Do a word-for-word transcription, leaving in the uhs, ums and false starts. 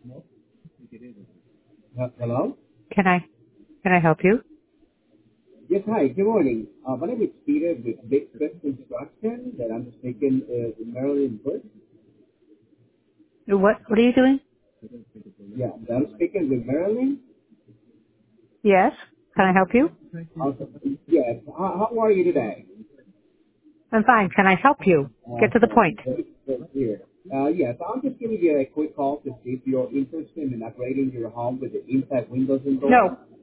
Uh, hello? Can I can I help you? Yes, hi, good morning. Uh, my name is Peter with Big Crest Construction that I'm speaking uh, with Marilyn Bush. What what are you doing? Yeah, that I'm speaking with Marilyn. Yes. Can I help you? Awesome. Yes, how, how are you today? I'm fine. Can I help you? Get to the Awesome. point. Good, good here. Uh, yes, I'm just giving you a quick call to see if you're interested in upgrading your home with the inside windows and doors. No.